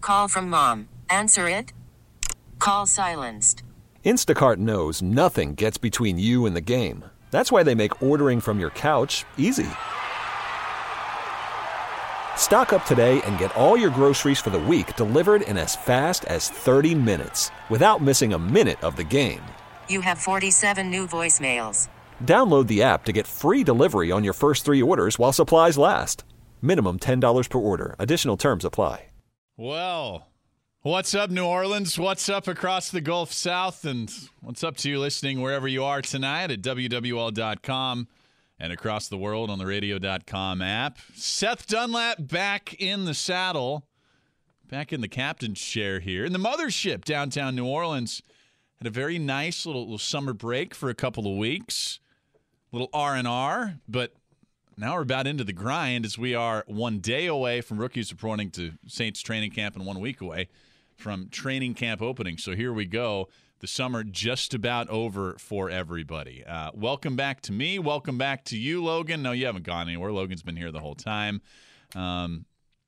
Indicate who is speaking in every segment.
Speaker 1: Call from mom. Answer it. Call silenced.
Speaker 2: Instacart knows nothing gets between you and the game. That's why they make ordering from your couch easy. Stock up today and get all your groceries for the week delivered in as fast as 30 minutes without missing a minute of the game.
Speaker 1: You have 47 new voicemails.
Speaker 2: Download the app to get free delivery on your first 3 orders while supplies last. Minimum $10 per order. Additional terms apply.
Speaker 3: Well, what's up, New Orleans? What's up across the Gulf South? And what's up to you listening wherever you are tonight at WWL.com and across the world on the radio.com app. Seth Dunlap back in the saddle, back in the captain's chair here in the mothership downtown New Orleans. Had a very nice little summer break for a couple of weeks, little R&R, but now we're about into the grind as we are 1 day away from rookies reporting to Saints training camp and 1 week away from training camp opening. So here we go. The summer just about over for everybody. Welcome back to me. Welcome back to you, Logan. No, you haven't gone anywhere. Logan's been here the whole time. I'll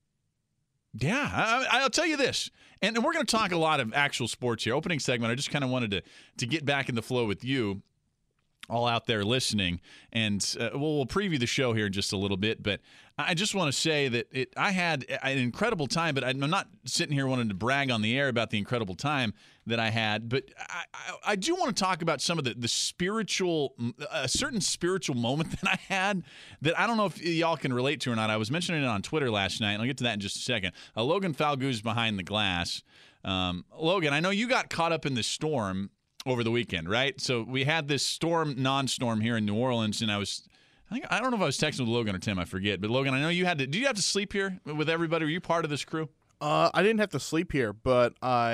Speaker 3: tell you this. And we're going to talk a lot of actual sports here. Opening segment, I just kind of wanted to get back in the flow with you all out there listening. And we'll preview the show here in just a little bit. But I just want to say that I had an incredible time, but I'm not sitting here wanting to brag on the air about the incredible time that I had. But I do want to talk about some of the spiritual, a certain spiritual moment that I had that I don't know if y'all can relate to or not. I was mentioning it on Twitter last night, and I'll get to that in just a second. Logan Falgouz behind the glass. Logan, I know you got caught up in this storm over the weekend, right? So we had this storm, non-storm here in New Orleans, and I don't know if I was texting with Logan or Tim, I forget. But Logan, I know did you have to sleep here with everybody? Were you part of this crew?
Speaker 4: I didn't have to sleep here, but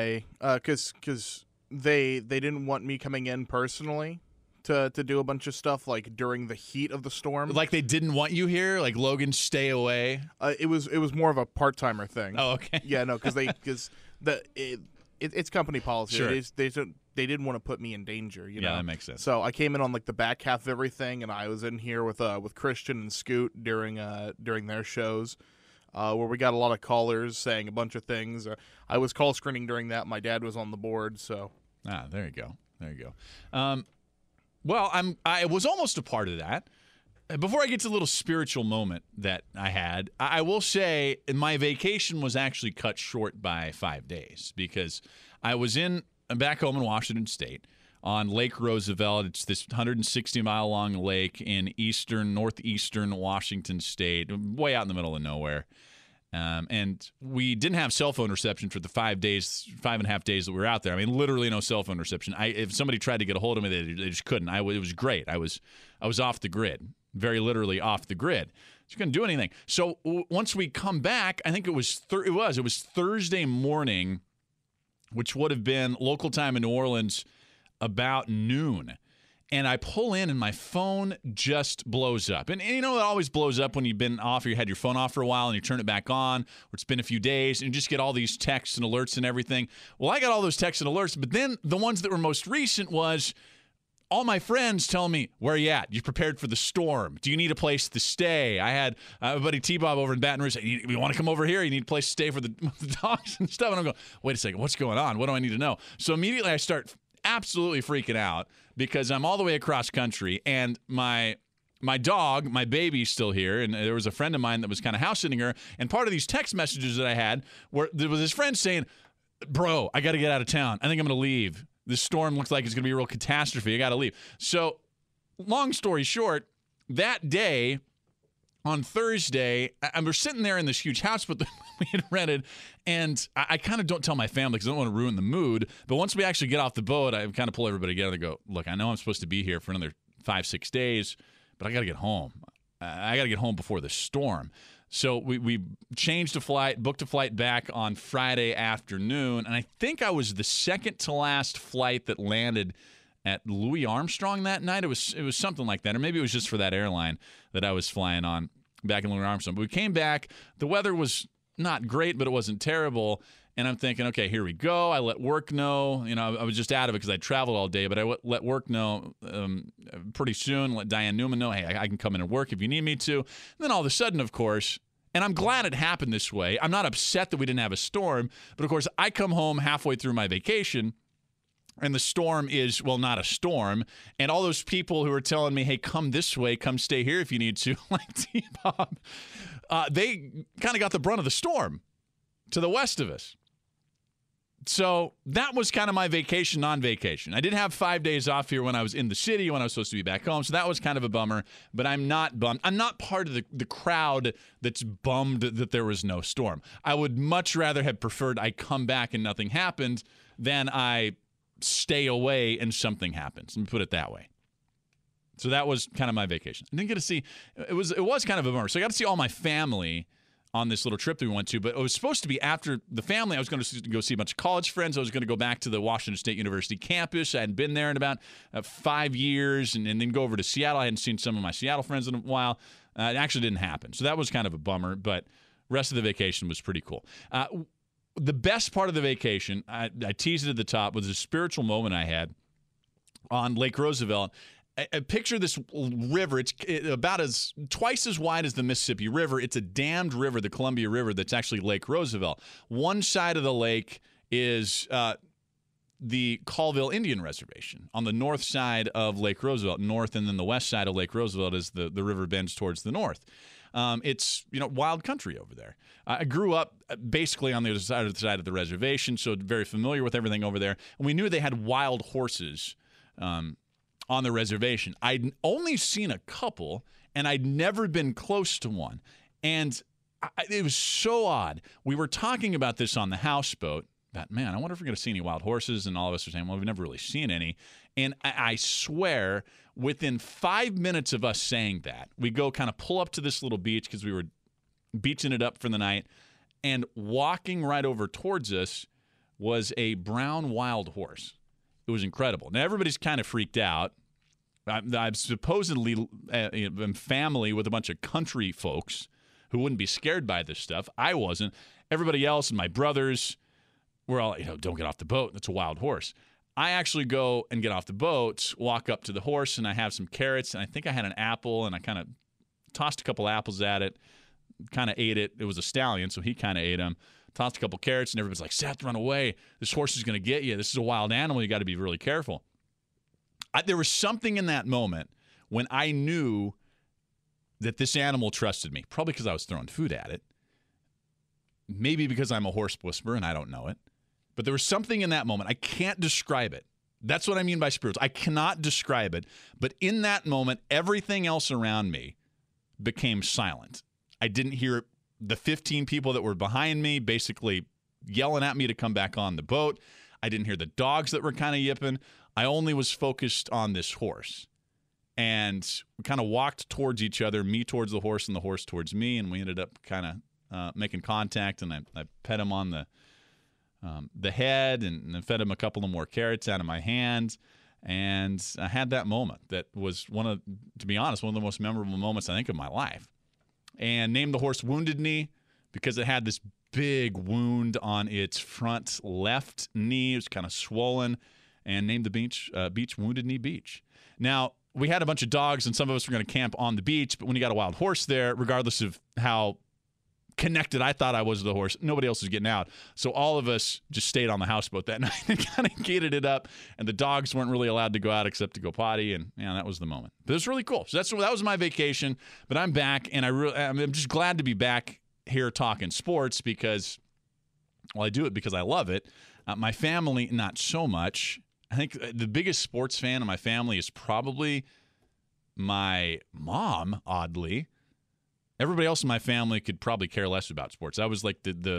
Speaker 4: because they didn't want me coming in personally to do a bunch of stuff like during the heat of the storm.
Speaker 3: Like they didn't want you here? Like, Logan, stay away?
Speaker 4: It was more of a part-timer thing.
Speaker 3: Oh, okay.
Speaker 4: Yeah, no, because it's company policy.
Speaker 3: Sure.
Speaker 4: They didn't want to put me in danger. You know?
Speaker 3: Yeah, that makes sense.
Speaker 4: So I came in on like the back half of everything, and I was in here with Christian and Scoot during their shows, where we got a lot of callers saying a bunch of things. I was call screening during that. My dad was on the board, so.
Speaker 3: There you go. Well, I was almost a part of that. Before I get to the little spiritual moment that I had, I will say my vacation was actually cut short by 5 days because I was back home in Washington State on Lake Roosevelt. It's this 160-mile-long lake in northeastern Washington State, way out in the middle of nowhere. And we didn't have cell phone reception for the 5.5 days that we were out there. I mean, literally no cell phone reception. If somebody tried to get a hold of me, they just couldn't. It was great. I was off the grid, very literally off the grid. Just couldn't do anything. So once we come back, I think it was Thursday morning, which would have been local time in New Orleans about noon. And I pull in and my phone just blows up. And you know, it always blows up when you've been off or you had your phone off for a while and you turn it back on, or it's been a few days, and you just get all these texts and alerts and everything. Well, I got all those texts and alerts, but then the ones that were most recent was all my friends telling me, where are you at? You prepared for the storm? Do you need a place to stay? I had my buddy T-Bob over in Baton Rouge say, you want to come over here? You need a place to stay for the dogs and stuff. And I'm going, wait a second, what's going on? What do I need to know? So immediately I start absolutely freaking out because I'm all the way across country, and my dog, my baby's still here, and there was a friend of mine that was kind of house sitting her, and part of these text messages that I had there was his friend saying, bro, I got to get out of town. I think I'm going to leave. This storm looks like it's going to be a real catastrophe. I got to leave. So long story short, that day on Thursday, we're sitting there in this huge house that we had rented, and I kind of don't tell my family because I don't want to ruin the mood. But once we actually get off the boat, I kind of pull everybody together and go, look, I know I'm supposed to be here for another 5-6 days, but I got to get home. I got to get home before the storm. So we changed a flight, booked a flight back on Friday afternoon, and I think I was the second to last flight that landed at Louis Armstrong that night. It was something like that, or maybe it was just for that airline that I was flying on back in Louis Armstrong. But we came back. The weather was not great, but it wasn't terrible. And I'm thinking, okay, here we go. I let work know. You know, I was just out of it because I traveled all day, but I let work know pretty soon. Let Diane Newman know, hey, I can come in and work if you need me to. And then all of a sudden, of course, And I'm glad it happened this way. I'm not upset that we didn't have a storm, but of course, I come home halfway through my vacation, and the storm is, well, not a storm. And all those people who are telling me, hey, come this way, come stay here if you need to, like T-Bob, they kind of got the brunt of the storm to the west of us. So that was kind of my vacation, non-vacation. I did have 5 days off here when I was in the city, when I was supposed to be back home. So that was kind of a bummer, but I'm not bummed. I'm not part of the crowd that's bummed that there was no storm. I would much rather have preferred I come back and nothing happened than I stay away and something happens. Let me put it that way. So that was kind of my vacation. I didn't get to see, it was kind of a bummer. So I got to see all my family on this little trip that we went to, but it was supposed to be after the family. I was going to go see a bunch of college friends. I was going to go back to the Washington State University campus. I hadn't been there in about 5 years, and then go over to Seattle. I hadn't seen some of my Seattle friends in a while. It actually didn't happen. So that was kind of a bummer, but rest of the vacation was pretty cool. The best part of the vacation, I teased it at the top, was a spiritual moment I had on Lake Roosevelt. I picture this river. It's about twice as wide as the Mississippi River. It's a dammed river, the Columbia River, that's actually Lake Roosevelt. One side of the lake is the Colville Indian Reservation on the north side of Lake Roosevelt, north, and then the west side of Lake Roosevelt as the river bends towards the north. It's wild country over there. I grew up basically on the other side of the reservation, so very familiar with everything over there. And we knew they had wild horses on the reservation. I'd only seen a couple, and I'd never been close to one. And it was so odd. We were talking about this on the houseboat. That, man, I wonder if we're going to see any wild horses. And all of us are saying, well, we've never really seen any. And I swear, within 5 minutes of us saying that, we go kind of pull up to this little beach because we were beaching it up for the night. And walking right over towards us was a brown wild horse. It was incredible. Now, everybody's kind of freaked out. I'm supposedly in family with a bunch of country folks who wouldn't be scared by this stuff. I wasn't. Everybody else and my brothers were all, don't get off the boat. That's a wild horse. I actually go and get off the boat, walk up to the horse, and I have some carrots, and I think I had an apple, and I kind of tossed a couple apples at it, kind of ate it. It was a stallion, so he kind of ate them. Tossed a couple carrots, and everybody's like, Seth, run away. This horse is going to get you. This is a wild animal. You got to be really careful. There was something in that moment when I knew that this animal trusted me, probably because I was throwing food at it. Maybe because I'm a horse whisperer and I don't know it. But there was something in that moment. I can't describe it. That's what I mean by spiritual. I cannot describe it. But in that moment, everything else around me became silent. I didn't hear the 15 people that were behind me basically yelling at me to come back on the boat. I didn't hear the dogs that were kind of yipping. I only was focused on this horse. And we kind of walked towards each other, me towards the horse and the horse towards me, and we ended up kind of making contact, and I pet him on the head and fed him a couple of more carrots out of my hand. And I had that moment that was to be honest, one of the most memorable moments I think of my life. And named the horse Wounded Knee because it had this big wound on its front left knee. It was kind of swollen, and named the beach Wounded Knee Beach. Now, we had a bunch of dogs, and some of us were going to camp on the beach, but when you got a wild horse there, regardless of how connected I thought I was to the horse, nobody else was getting out. So all of us just stayed on the houseboat that night and kind of gated it up, and the dogs weren't really allowed to go out except to go potty, and that was the moment. But it was really cool. So that was my vacation, but I'm back, and I'm just glad to be back here talking sports because, well, I do it because I love it. My family, not so much. I think the biggest sports fan in my family is probably my mom, oddly. Everybody else in my family could probably care less about sports. I was like the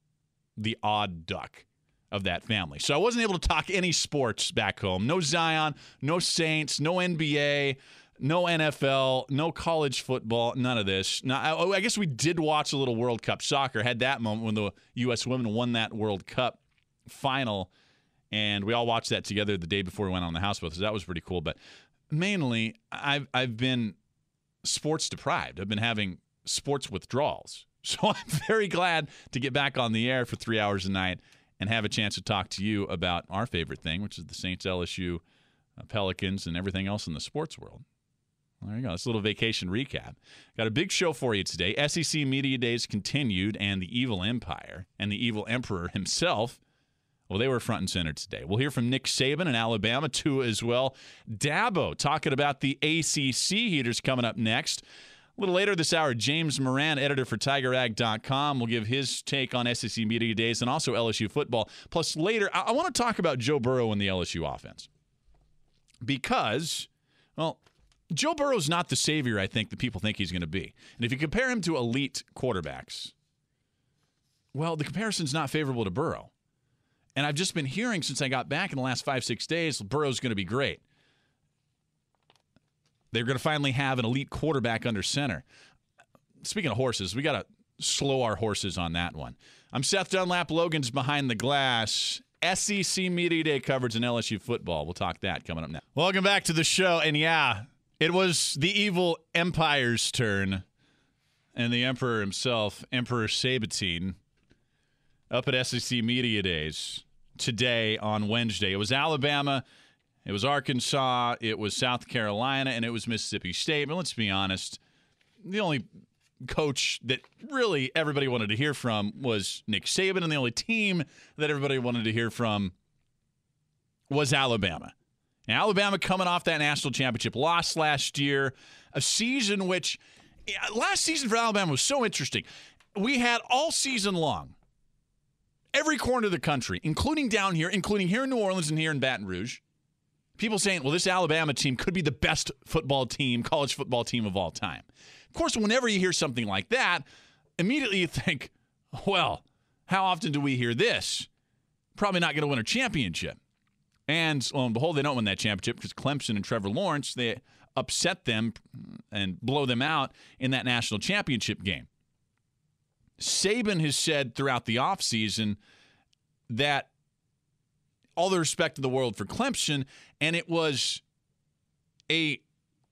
Speaker 3: odd duck of that family. So I wasn't able to talk any sports back home. No Zion, no Saints, no NBA, no NFL, no college football, none of this. Now, I guess we did watch a little World Cup soccer. Had that moment when the U.S. women won that World Cup final, and we all watched that together the day before we went on the houseboat. So that was pretty cool. But mainly, I've been sports deprived. I've been having sports withdrawals. So I'm very glad to get back on the air for 3 hours a night and have a chance to talk to you about our favorite thing, which is the Saints, LSU, Pelicans, and everything else in the sports world. There you go. That's a little vacation recap. Got a big show for you today. SEC Media Days continued, and the evil empire and the evil emperor himself, well, they were front and center today. We'll hear from Nick Saban in Alabama, Tua as well. Dabo talking about the ACC heaters coming up next. A little later this hour, James Moran, editor for TigerAg.com, will give his take on SEC Media Days and also LSU football. Plus, later, I want to talk about Joe Burrow and the LSU offense. Because, well, Joe Burrow's not the savior I think that people think he's going to be. And if you compare him to elite quarterbacks, well, the comparison's not favorable to Burrow. And I've just been hearing since I got back in the last 5-6 days, Burrow's going to be great. They're going to finally have an elite quarterback under center. Speaking of horses, we got to slow our horses on that one. I'm Seth Dunlap. Logan's behind the glass. SEC Media Day coverage in LSU football. We'll talk that coming up now. Welcome back to the show. And yeah, it was the evil empire's turn. And the emperor himself, Emperor Sabatine, up at SEC Media Days today on Wednesday. It was Alabama. It was Arkansas, it was South Carolina, and it was Mississippi State. But let's be honest, the only coach that really everybody wanted to hear from was Nick Saban, and the only team that everybody wanted to hear from was Alabama. And Alabama coming off that national championship loss last year, a season which, last season for Alabama was so interesting. We had all season long, every corner of the country, including down here, including here in New Orleans and here in Baton Rouge, people saying, well, this Alabama team could be the best football team, college football team of all time. Of course, whenever you hear something like that, immediately you think, well, how often do we hear this? Probably not going to win a championship. And lo and behold, they don't win that championship because Clemson and Trevor Lawrence, they upset them and blow them out in that national championship game. Saban has said throughout the offseason that all the respect in the world for Clemson, and it was a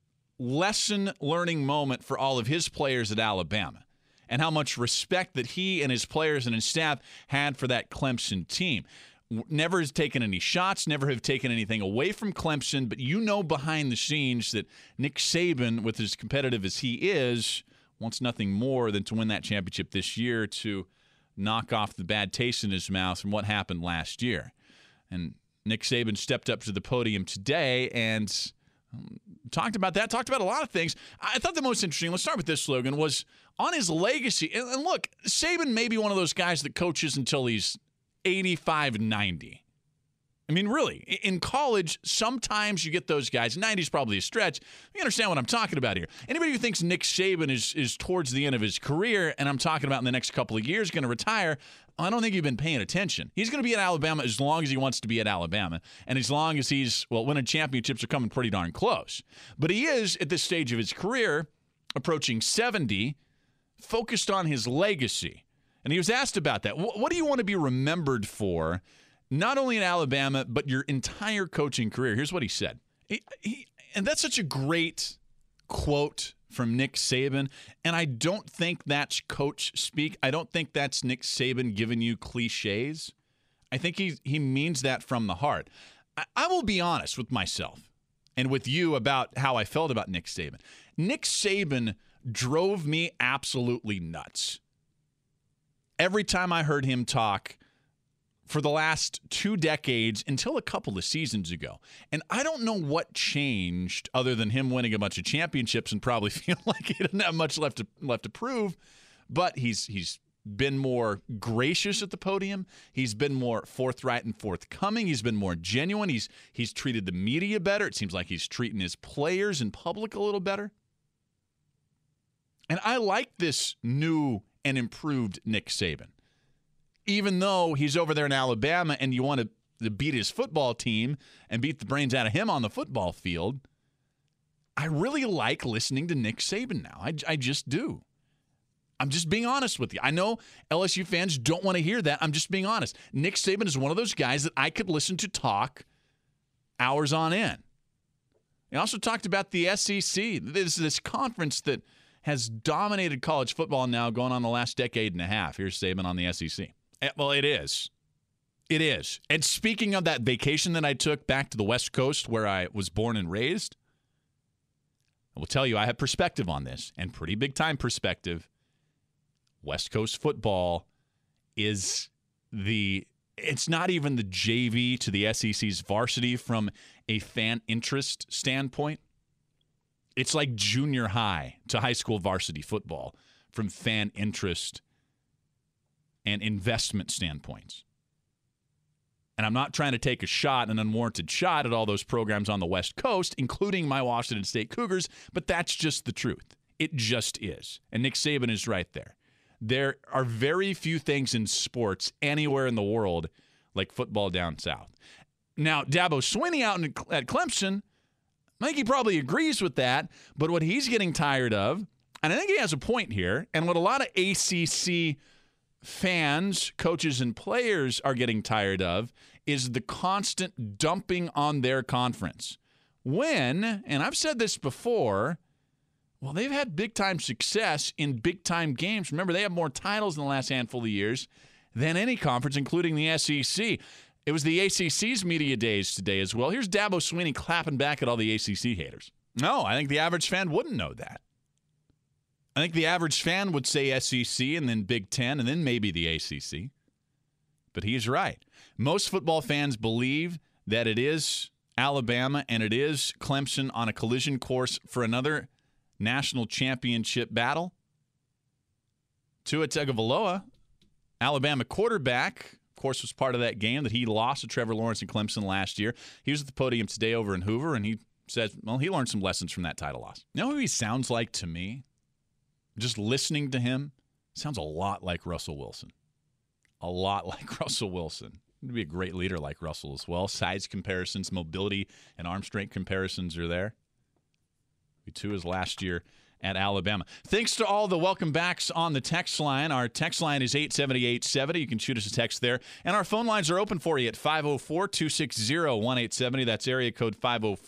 Speaker 3: lesson-learning moment for all of his players at Alabama and how much respect that he and his players and his staff had for that Clemson team. Never has taken any shots, never have taken anything away from Clemson, but you know behind the scenes that Nick Saban, with as competitive as he is, wants nothing more than to win that championship this year to knock off the bad taste in his mouth from what happened last year. And Nick Saban stepped up to the podium today and talked about that, talked about a lot of things. I thought the most interesting, let's start with this slogan, was on his legacy. And look, Saban may be one of those guys that coaches until he's 85, 90. I mean, really, in college, sometimes you get those guys. 90 is probably a stretch. You understand what I'm talking about here. Anybody who thinks Nick Saban is towards the end of his career, and I'm talking about in the next couple of years, going to retire, I don't think you've been paying attention. He's going to be at Alabama as long as he wants to be at Alabama, and as long as he's, well, winning championships are coming pretty darn close. But he is, at this stage of his career, approaching 70, focused on his legacy. And he was asked about that. What do you want to be remembered for, not only in Alabama, but your entire coaching career? Here's what he said. And that's such a great quote from Nick Saban. And I don't think that's coach speak. I don't think that's Nick Saban giving you cliches. I think he means that from the heart. I will be honest with myself and with you about how I felt about Nick Saban. Nick Saban drove me absolutely nuts. Every time I heard him talk for the last 2 decades until a couple of seasons ago. And I don't know what changed other than him winning a bunch of championships and probably feeling like he doesn't have much left to prove. But he's been more gracious at the podium. He's been more forthright and forthcoming. He's been more genuine. He's treated the media better. It seems like he's treating his players in public a little better. And I like this new and improved Nick Saban. Even though he's over there in Alabama and you want to beat his football team and beat the brains out of him on the football field, I really like listening to Nick Saban now. I just do. I'm just being honest with you. I know LSU fans don't want to hear that. I'm just being honest. Nick Saban is one of those guys that I could listen to talk hours on end. He also talked about the SEC, this conference that has dominated college football now going on the last decade and a half. Here's Saban on the SEC. Well, it is. It is. And speaking of that vacation that I took back to the West Coast where I was born and raised, I will tell you, I have perspective on this, and pretty big-time perspective. West Coast football is it's not even the JV to the SEC's varsity from a fan interest standpoint. It's like junior high to high school varsity football from fan interest and investment standpoints. And I'm not trying to take a shot, an unwarranted shot at all those programs on the West Coast, including my Washington State Cougars, but that's just the truth. It just is. And Nick Saban is right there. There are very few things in sports anywhere in the world like football down south. Now, Dabo Swinney out at Clemson, I think he probably agrees with that, but what he's getting tired of, and I think he has a point here, and what a lot of ACC fans, coaches, and players are getting tired of is the constant dumping on their conference. When, and I've said this before, well, they've had big-time success in big-time games. Remember, they have more titles in the last handful of years than any conference, including the SEC. It was the ACC's media days today as well. Here's Dabo Swinney clapping back at all the ACC haters. No, I think the average fan wouldn't know that. I think the average fan would say SEC and then Big Ten and then maybe the ACC. But he's right. Most football fans believe that it is Alabama and it is Clemson on a collision course for another national championship battle. Tua Tagovailoa, Alabama quarterback, of course, was part of that game that he lost to Trevor Lawrence and Clemson last year. He was at the podium today over in Hoover, and he says, well, he learned some lessons from that title loss. You know who he sounds like to me? Just listening to him, sounds a lot like Russell Wilson. A lot like Russell Wilson. He'd be a great leader like Russell as well. Size comparisons, mobility, and arm strength comparisons are there. Tua is last year at Alabama. Thanks to all the welcome backs on the text line. Our text line is 870-870. You can shoot us a text there. And our phone lines are open for you at 504-260-1870. That's area code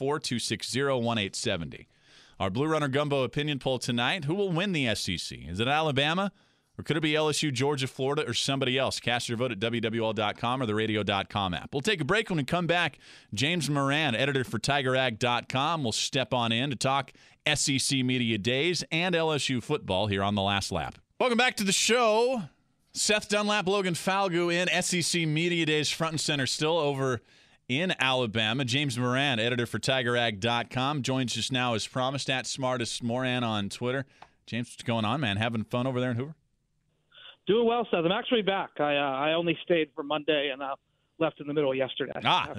Speaker 3: 504-260-1870. Our Blue Runner Gumbo opinion poll tonight. Who will win the SEC? Is it Alabama, or could it be LSU, Georgia, Florida, or somebody else? Cast your vote at WWL.com or the radio.com app. We'll take a break. When we come back, James Moran, editor for TigerAg.com, will step on in to talk SEC Media Days and LSU football here on The Last Lap. Welcome back to the show. Seth Dunlap, Logan Falgu in SEC Media Days front and center still over in Alabama. James Moran, editor for TigerAg.com, joins us now as promised at Smartest Moran on Twitter. James, what's going on, man? Having fun over there in Hoover?
Speaker 5: Doing well, Seth. I'm actually back. I only stayed for Monday and left in the middle yesterday.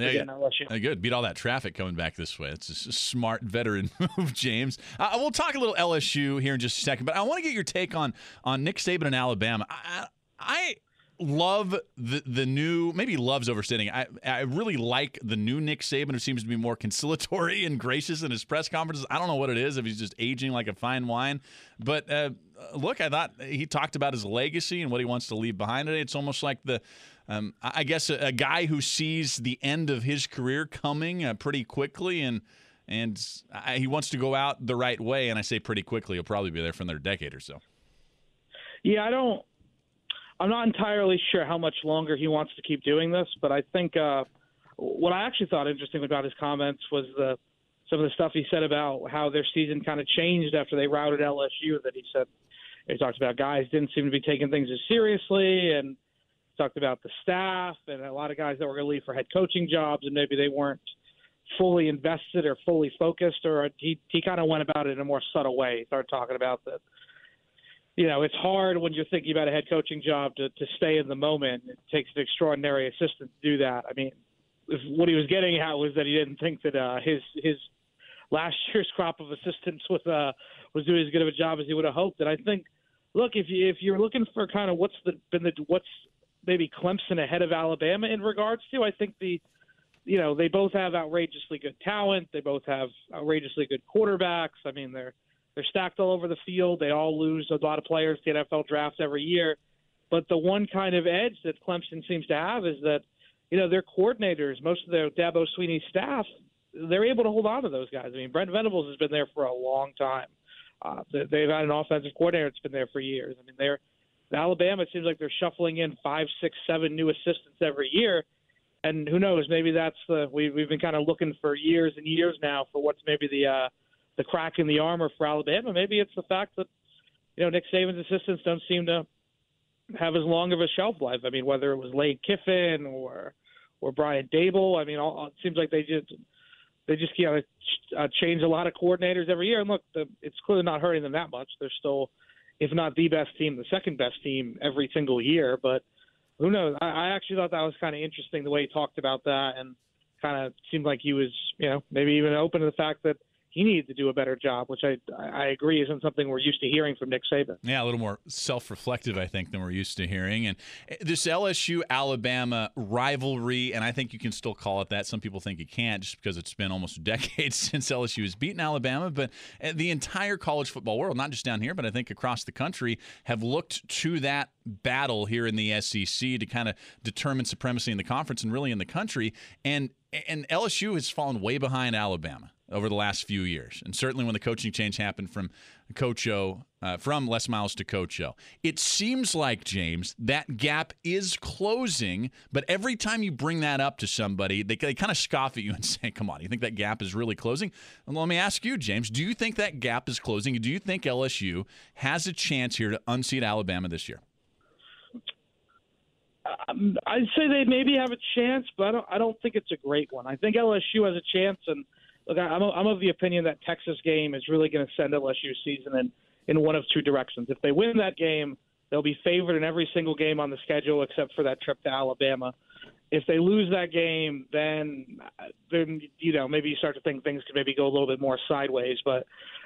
Speaker 3: Good. Beat all that traffic coming back this way. It's a smart veteran move, James. We'll talk a little LSU here in just a second, but I want to get your take on Nick Saban and Alabama. I love the new, maybe love's overstating. I really like the new Nick Saban, who seems to be more conciliatory and gracious in his press conferences. I don't know what it is, if he's just aging like a fine wine. But look, I thought he talked about his legacy and what he wants to leave behind today. It's almost like I guess a guy who sees the end of his career coming pretty quickly, and he wants to go out the right way. And I say pretty quickly. He'll probably be there for another decade or so.
Speaker 5: Yeah, I'm not entirely sure how much longer he wants to keep doing this, but I think what I actually thought interesting about his comments was some of the stuff he said about how their season kind of changed after they routed LSU. That he said he talked about guys didn't seem to be taking things as seriously, and talked about the staff and a lot of guys that were going to leave for head coaching jobs, and maybe they weren't fully invested or fully focused, or he kind of went about it in a more subtle way. He started talking about that. You know, it's hard when you're thinking about a head coaching job to stay in the moment. It takes an extraordinary assistant to do that. I mean, what he was getting at was that he didn't think that his last year's crop of assistants was doing as good of a job as he would have hoped. And I think, look, if you're looking for kind of what's maybe Clemson ahead of Alabama in regards to, I think they both have outrageously good talent. They both have outrageously good quarterbacks. I mean, they're stacked all over the field. They all lose a lot of players to the NFL draft every year. But the one kind of edge that Clemson seems to have is that, their coordinators, most of their Dabo Swinney staff, they're able to hold on to those guys. I mean, Brent Venables has been there for a long time. They've had an offensive coordinator that's been there for years. I mean, Alabama, it seems like they're shuffling in 5, 6, 7 new assistants every year. And who knows, maybe that's we've been kind of looking for years and years now for what's maybe the the crack in the armor for Alabama. Maybe it's the fact that Nick Saban's assistants don't seem to have as long of a shelf life. I mean, whether it was Lane Kiffin or Brian Dable, I mean, it seems like they just change a lot of coordinators every year. And look, it's clearly not hurting them that much. They're still, if not the best team, the second best team every single year. But who knows? I actually thought that was kind of interesting the way he talked about that, and kind of seemed like he was, maybe even open to the fact that he needed to do a better job, which I agree isn't something we're used to hearing from Nick Saban.
Speaker 3: Yeah, a little more self-reflective, I think, than we're used to hearing. And this LSU-Alabama rivalry, and I think you can still call it that. Some people think you can't just because it's been almost a decade since LSU has beaten Alabama. But the entire college football world, not just down here, but I think across the country, have looked to that battle here in the SEC to kind of determine supremacy in the conference and really in the country. And LSU has fallen way behind Alabama over the last few years, and certainly when the coaching change happened from Coach O, from Les Miles to Coach O. It seems like, James, that gap is closing, but every time you bring that up to somebody, they kind of scoff at you and say, come on, you think that gap is really closing? And let me ask you, James, do you think that gap is closing? Do you think LSU has a chance here to unseat Alabama this year?
Speaker 5: I'd say they maybe have a chance, but I don't think it's a great one. I think LSU has a chance, and look, I'm of the opinion that Texas game is really going to send LSU's season in one of two directions. If they win that game, they'll be favored in every single game on the schedule except for that trip to Alabama. If they lose that game, then maybe you start to think things could maybe go a little bit more sideways. But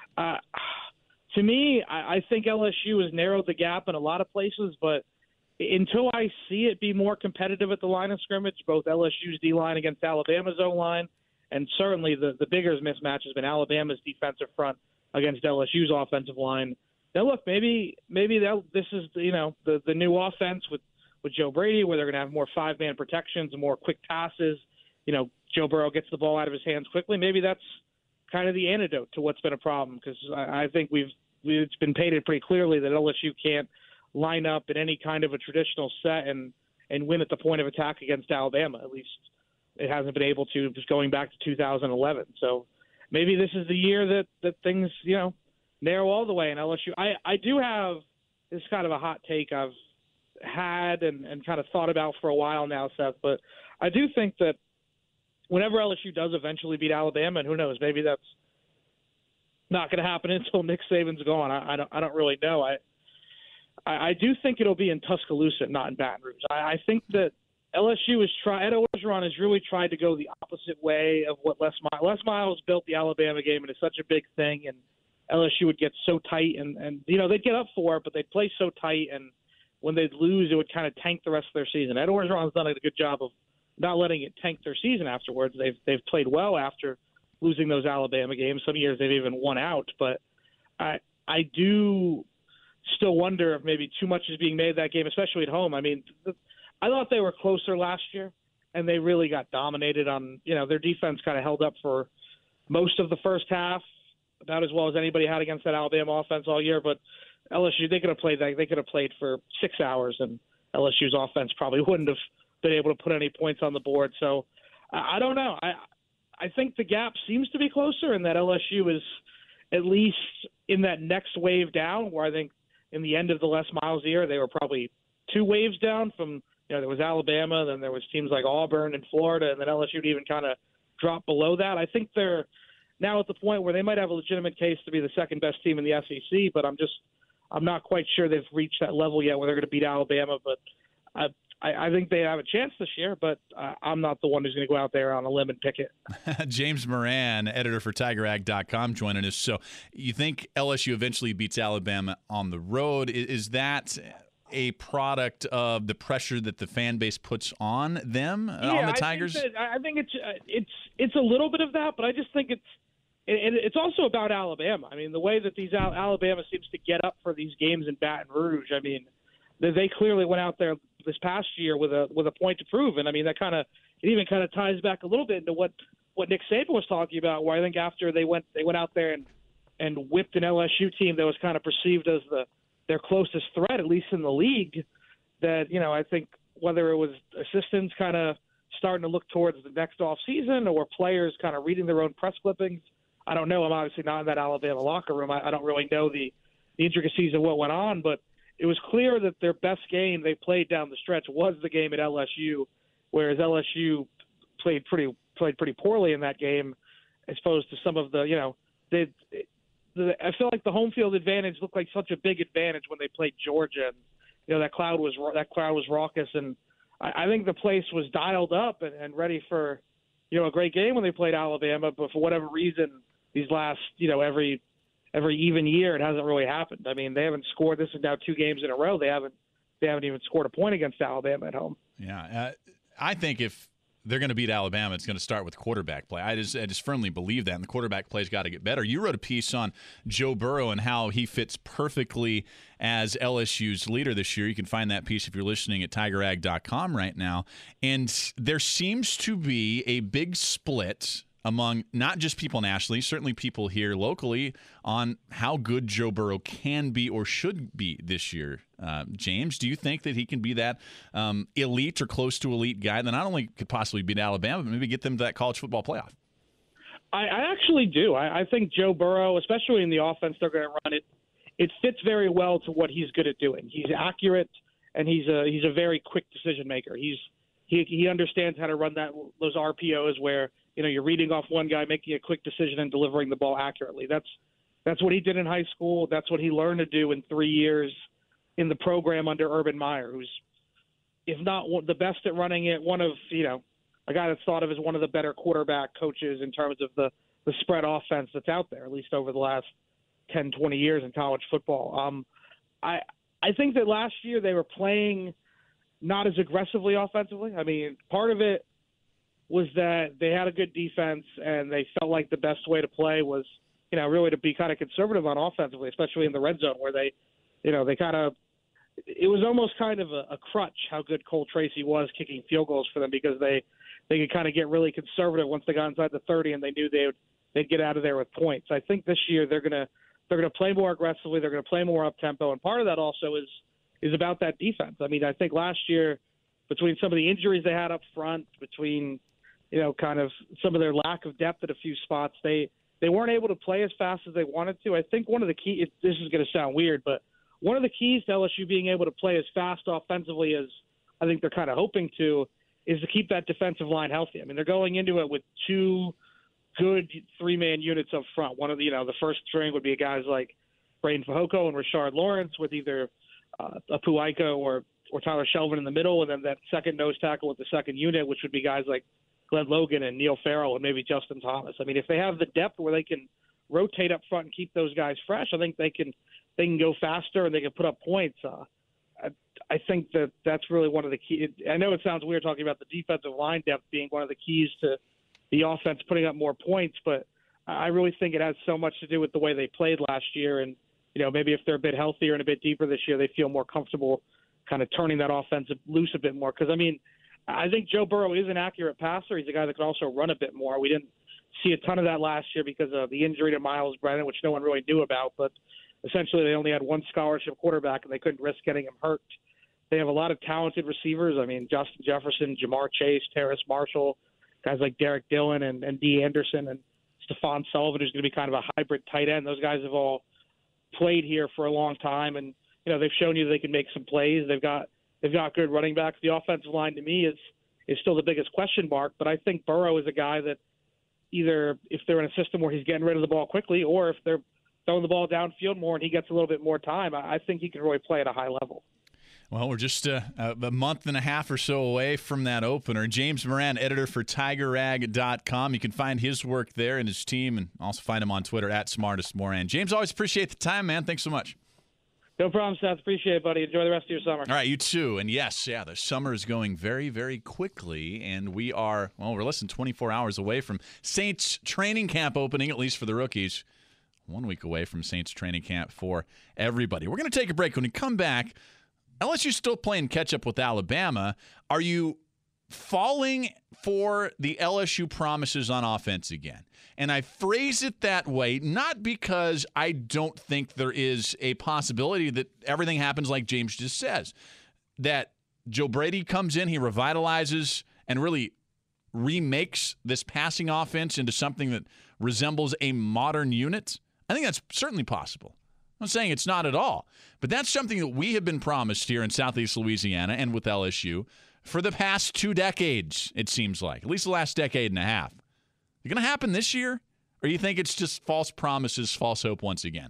Speaker 5: to me, I think LSU has narrowed the gap in a lot of places, but until I see it be more competitive at the line of scrimmage, both LSU's D-line against Alabama's O-line, and certainly the bigger mismatch has been Alabama's defensive front against LSU's offensive line. Now, look, maybe this is the new offense with Joe Brady, where they're going to have more five-man protections and more quick passes. Joe Burrow gets the ball out of his hands quickly. Maybe that's kind of the antidote to what's been a problem, because I think it's been painted pretty clearly that LSU can't line up in any kind of a traditional set and win at the point of attack against Alabama. At least it hasn't been able to, just going back to 2011. So maybe this is the year that things, narrow all the way in LSU. I do have this kind of a hot take I've had and kind of thought about for a while now, Seth, but I do think that whenever LSU does eventually beat Alabama, and who knows, maybe that's not going to happen until Nick Saban's gone. I don't really know. I do think it'll be in Tuscaloosa, not in Baton Rouge. I think that LSU Ed Orgeron has really tried to go the opposite way of what Les Miles built the Alabama game, and it's such a big thing, and LSU would get so tight, and they'd get up for it, but they'd play so tight, and when they'd lose, it would kind of tank the rest of their season. Ed Orgeron's done a good job of not letting it tank their season afterwards. They've played well after losing those Alabama games. Some years they've even won out, but I do still wonder if maybe too much is being made of that game, especially at home. I mean, I thought they were closer last year, and they really got dominated on, their defense kind of held up for most of the first half, about as well as anybody had against that Alabama offense all year. But LSU, they could have played for 6 hours, and LSU's offense probably wouldn't have been able to put any points on the board. So I don't know. I think the gap seems to be closer, and that LSU is at least in that next wave down, where I think in the end of the Les Miles era, they were probably 2 waves down from, there was Alabama, then there was teams like Auburn and Florida, and then LSU would even kind of drop below that. I think they're now at the point where they might have a legitimate case to be the second best team in the SEC, but I'm not quite sure they've reached that level yet where they're going to beat Alabama. But I think they have a chance this year, but I'm not the one who's going to go out there on a limb and pick it.
Speaker 3: James Moran, editor for TigerAg.com, joining us. So you think LSU eventually beats Alabama on the road? Is that a product of the pressure that the fan base puts on them, on the Tigers?
Speaker 5: I think it's a little bit of that, but I just think it's also about Alabama. I mean, the way that Alabama seems to get up for these games in Baton Rouge. I mean, they clearly went out there this past year with a point to prove, and I mean it even kind of ties back a little bit into what Nick Saban was talking about, where I think after they went out there and whipped an LSU team that was kind of perceived as their closest threat, at least in the league, that I think whether it was assistants kind of starting to look towards the next off season or players kind of reading their own press clippings, I don't know. I'm obviously not in that Alabama locker room. I don't really know the intricacies of what went on, but it was clear that their best game they played down the stretch was the game at LSU, whereas LSU played pretty poorly in that game, as opposed to some of the, I feel like the home field advantage looked like such a big advantage when they played Georgia. And, that crowd was raucous, and I think the place was dialed up and ready for, a great game when they played Alabama. But for whatever reason, these last, every even year, it hasn't really happened. I mean, they haven't scored. This is now 2 games in a row. They haven't even scored a point against Alabama at home.
Speaker 3: Yeah, I think if they're going to beat Alabama, it's going to start with quarterback play. I just firmly believe that, and the quarterback play's got to get better. You wrote a piece on Joe Burrow and how he fits perfectly as LSU's leader this year. You can find that piece if you're listening at TigerAg.com right now. And there seems to be a big split among not just people nationally, certainly people here locally, on how good Joe Burrow can be or should be this year. James, do you think that he can be that elite or close to elite guy that not only could possibly beat Alabama, but maybe get them to that college football playoff?
Speaker 5: I actually do. I think Joe Burrow, especially in the offense they're going to run, it fits very well to what he's good at doing. He's accurate, and he's a very quick decision maker. He understands how to run those RPOs where you're reading off one guy, making a quick decision, and delivering the ball accurately. That's what he did in high school. That's what he learned to do in 3 years in the program under Urban Meyer, who's, if not the best at running it, one of a guy that's thought of as one of the better quarterback coaches in terms of the spread offense that's out there, at least over the last 10, 20 years in college football. I think that last year they were playing not as aggressively offensively. I mean, part of it was that they had a good defense and they felt like the best way to play was, really to be kind of conservative on offensively, especially in the red zone where they kind of, it was almost kind of a crutch how good Cole Tracy was kicking field goals for them, because they could kind of get really conservative once they got inside the 30 and they knew they'd get out of there with points. I think this year they're gonna play more aggressively, they're gonna play more up tempo, and part of that also is about that defense. I mean, I think last year, between some of the injuries they had up front, between kind of some of their lack of depth at a few spots, they weren't able to play as fast as they wanted to. I think one of the keys, this is going to sound weird, but one of the keys to LSU being able to play as fast offensively as I think they're kind of hoping to is to keep that defensive line healthy. I mean, they're going into it with 2 good 3-man units up front. One of the first string would be guys like Braden Fehoko and Rashard Lawrence, with either Apu-Iko or Tyler Shelvin in the middle, and then that second nose tackle with the second unit, which would be guys like Glenn Logan and Neil Farrell and maybe Justin Thomas. I mean, if they have the depth where they can rotate up front and keep those guys fresh, I think they can go faster and they can put up points. I think that's really one of the keys. I know it sounds weird talking about the defensive line depth being one of the keys to the offense putting up more points, but I really think it has so much to do with the way they played last year. And, maybe if they're a bit healthier and a bit deeper this year, they feel more comfortable kind of turning that offense loose a bit more. Because, I think Joe Burrow is an accurate passer. He's a guy that can also run a bit more. We didn't see a ton of that last year because of the injury to Miles Brennan, which no one really knew about. But essentially they only had one scholarship quarterback, and they couldn't risk getting him hurt. They have a lot of talented receivers. I mean, Justin Jefferson, Jamar Chase, Terrace Marshall, guys like Derek Dillon and D. Anderson and Stephon Sullivan, who's going to be kind of a hybrid tight end. Those guys have all played here for a long time, and they've shown you they can make some plays. They've got good running backs. The offensive line, to me, is still the biggest question mark. But I think Burrow is a guy that either if they're in a system where he's getting rid of the ball quickly, or if they're throwing the ball downfield more and he gets a little bit more time, I think he can really play at a high level.
Speaker 3: Well, we're just a month and a half or so away from that opener. James Moran, editor for TigerRag.com. You can find his work there and his team, and also find him on Twitter at SmartestMoran. James, always appreciate the time, man. Thanks so much.
Speaker 5: No problem, Seth. Appreciate it, buddy. Enjoy the rest of your summer.
Speaker 3: All right, you too. And yes, the summer is going very, very quickly, and we're less than 24 hours away from Saints training camp opening, at least for the rookies. 1 week away from Saints training camp for everybody. We're going to take a break. When we come back, LSU's still playing catch-up with Alabama. Are you falling for the LSU promises on offense again? And I phrase it that way not because I don't think there is a possibility that everything happens like James just says, that Joe Brady comes in, he revitalizes and really remakes this passing offense into something that resembles a modern unit, I think that's certainly possible. I'm not saying it's not at all, but that's something that we have been promised here in Southeast Louisiana and with LSU for the past 2 decades, it seems like, at least the last decade and a half. Is it going to happen this year? Or you think it's just false promises, false hope once again?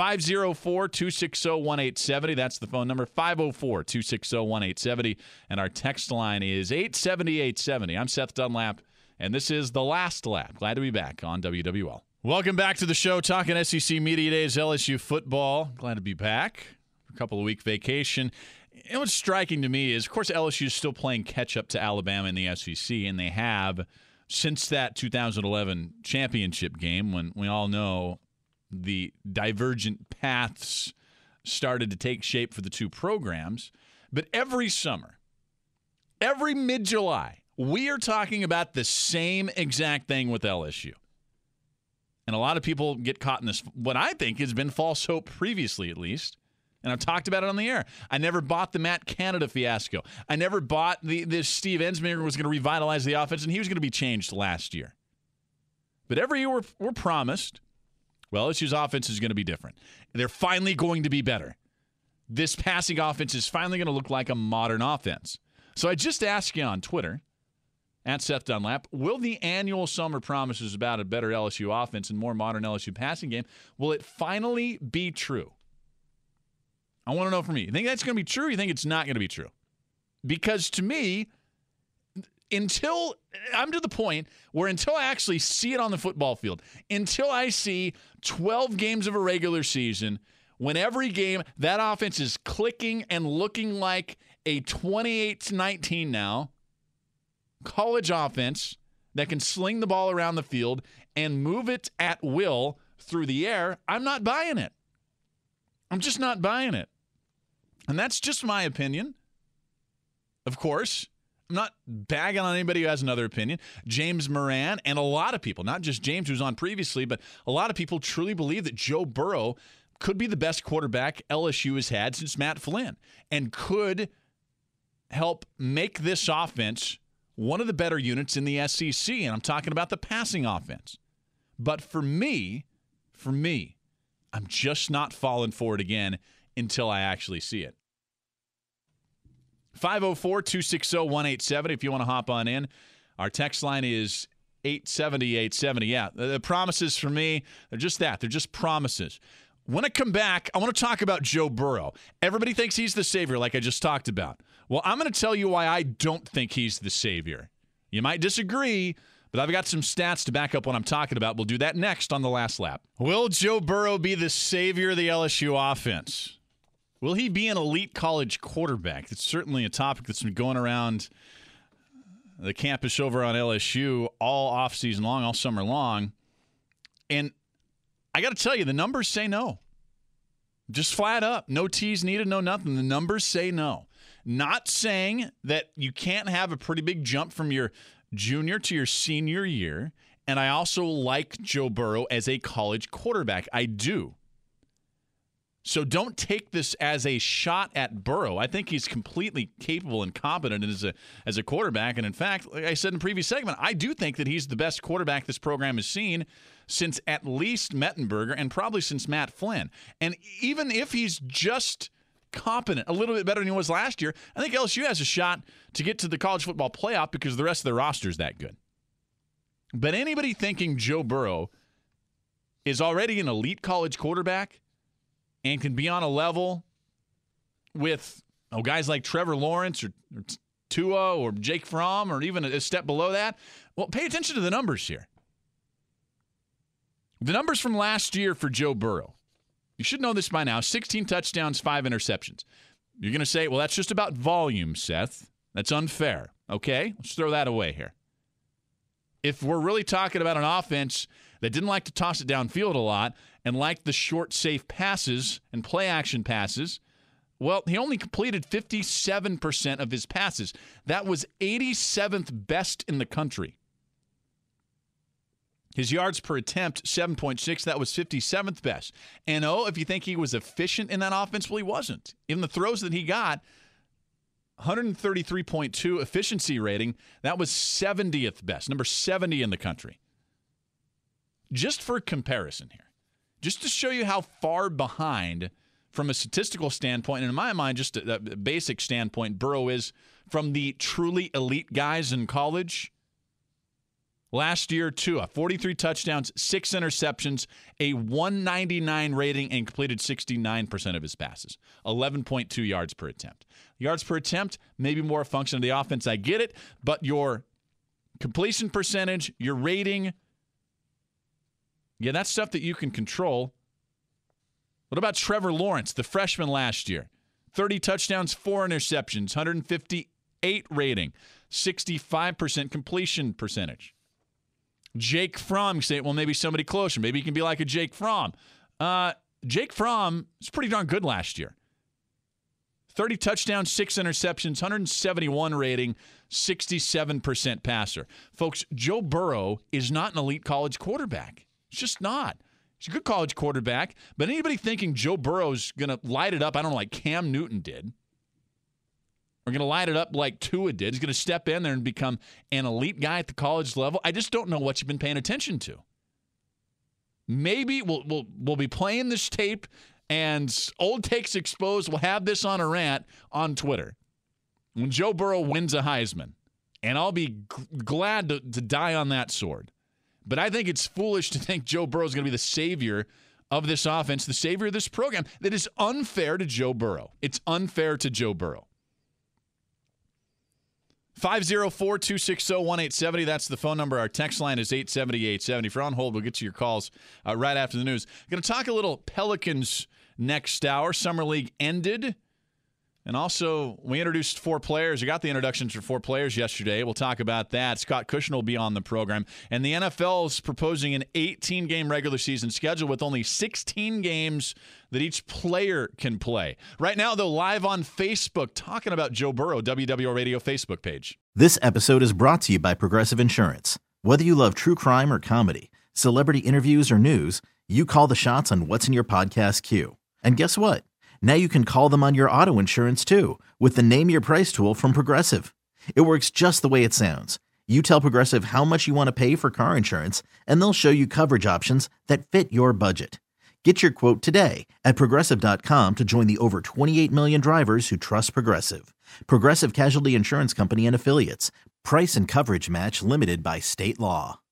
Speaker 3: 504-260-1870. That's the phone number, 504-260-1870. And our text line is 870-870. I'm Seth Dunlap, and this is The Last Lap. Glad to be back on WWL. Welcome back to the show, talking SEC Media Days, LSU football. Glad to be back for a couple-of-week vacation. You know what's striking to me is, of course, LSU is still playing catch-up to Alabama in the SEC, and they have since that 2011 championship game, when we all know the divergent paths started to take shape for the two programs. But every summer, every mid-July, we are talking about the same exact thing with LSU. And a lot of people get caught in this, what I think has been false hope previously, at least. And I've talked about it on the air. I never bought the Matt Canada fiasco. I never bought this Steve Ensminger was going to revitalize the offense, and he was going to be changed last year. But every year we're promised, well, LSU's offense is going to be different. They're finally going to be better. This passing offense is finally going to look like a modern offense. So I just asked you on Twitter, at Seth Dunlap, will the annual summer promises about a better LSU offense and more modern LSU passing game, will it finally be true? I want to know from you. You think that's going to be true or you think it's not going to be true? Because to me, until I'm to the point where until I actually see it on the football field, until I see 12 games of a regular season, when every game that offense is clicking and looking like a 28-19 now college offense that can sling the ball around the field and move it at will through the air, I'm not buying it. I'm just not buying it. And that's just my opinion. Of course, I'm not bagging on anybody who has another opinion. James Moran and a lot of people, not just James, who was on previously, but a lot of people truly believe that Joe Burrow could be the best quarterback LSU has had since Matt Flynn and could help make this offense one of the better units in the SEC. And I'm talking about the passing offense. But for me, I'm just not falling for it again until I actually see it. 504-260-1870 if you want to hop on in. Our text line is 870-870. Yeah, the promises for me, they're just that. They're just promises. When I come back, I want to talk about Joe Burrow. Everybody thinks he's the savior, like I just talked about. Well, I'm going to tell you why I don't think he's the savior. You might disagree, but I've got some stats to back up what I'm talking about. We'll do that next on The Last Lap. Will Joe Burrow be the savior of the LSU offense? Will he be an elite college quarterback? It's certainly a topic that's been going around the campus over on LSU all offseason long, all summer long. And I got to tell you, the numbers say no. Just flat up. No tease needed, no nothing. The numbers say no. Not saying that you can't have a pretty big jump from your junior to your senior year. And I also like Joe Burrow as a college quarterback. I do. So don't take this as a shot at Burrow. I think he's completely capable and competent as a quarterback. And in fact, like I said in the previous segment, I do think that he's the best quarterback this program has seen since at least Mettenberger and probably since Matt Flynn. And even if he's just competent, a little bit better than he was last year, I think LSU has a shot to get to the college football playoff because the rest of their roster is that good. But anybody thinking Joe Burrow is already an elite college quarterback and can be on a level with guys like Trevor Lawrence or Tua or Jake Fromm or even a step below that, well, pay attention to the numbers here. The numbers from last year for Joe Burrow. You should know this by now. 16 touchdowns, 5 interceptions. You're going to say, well, that's just about volume, Seth. That's unfair. Okay, let's throw that away here. If we're really talking about an offense that didn't like to toss it downfield a lot and liked the short, safe passes and play-action passes, well, he only completed 57% of his passes. That was 87th best in the country. His yards per attempt, 7.6. That was 57th best. And if you think he was efficient in that offense, well, he wasn't. In the throws that he got, 133.2 efficiency rating. That was 70th best, number 70 in the country. Just for comparison here, just to show you how far behind from a statistical standpoint, and in my mind, just a basic standpoint, Burrow is from the truly elite guys in college. Last year, Tua, 43 touchdowns, 6 interceptions, a 199 rating, and completed 69% of his passes, 11.2 yards per attempt. Yards per attempt, maybe more a function of the offense, I get it, but your completion percentage, your rating, yeah, that's stuff that you can control. What about Trevor Lawrence, the freshman last year? 30 touchdowns, 4 interceptions, 158 rating, 65% completion percentage. Jake Fromm, say, well, maybe somebody closer. Maybe he can be like a Jake Fromm. Jake Fromm was pretty darn good last year. 30 touchdowns, 6 interceptions, 171 rating, 67% passer. Folks, Joe Burrow is not an elite college quarterback. It's just not. He's a good college quarterback, but anybody thinking Joe Burrow's going to light it up, I don't know, like Cam Newton did, or going to light it up like Tua did, he's going to step in there and become an elite guy at the college level, I just don't know what you've been paying attention to. Maybe we'll be playing this tape, and Old Takes Exposed will have this on a rant on Twitter when Joe Burrow wins a Heisman, and I'll be glad to die on that sword. But I think it's foolish to think Joe Burrow is going to be the savior of this offense, the savior of this program. That is unfair to Joe Burrow. It's unfair to Joe Burrow. 504-260-1870. That's the phone number. Our text line is 870-870. If you're on hold, we'll get to your calls right after the news. Going to talk a little Pelicans next hour. Summer League ended. And also, we introduced 4 players. We got the introductions for 4 players yesterday. We'll talk about that. Scott Kushner will be on the program. And the NFL is proposing an 18-game regular season schedule with only 16 games that each player can play. Right now, though, live on Facebook, talking about Joe Burrow, WWR Radio Facebook page.
Speaker 6: This episode is brought to you by Progressive Insurance. Whether you love true crime or comedy, celebrity interviews or news, you call the shots on what's in your podcast queue. And guess what? Now you can call them on your auto insurance, too, with the Name Your Price tool from Progressive. It works just the way it sounds. You tell Progressive how much you want to pay for car insurance, and they'll show you coverage options that fit your budget. Get your quote today at Progressive.com to join the over 28 million drivers who trust Progressive. Progressive Casualty Insurance Company and Affiliates. Price and coverage match limited by state law.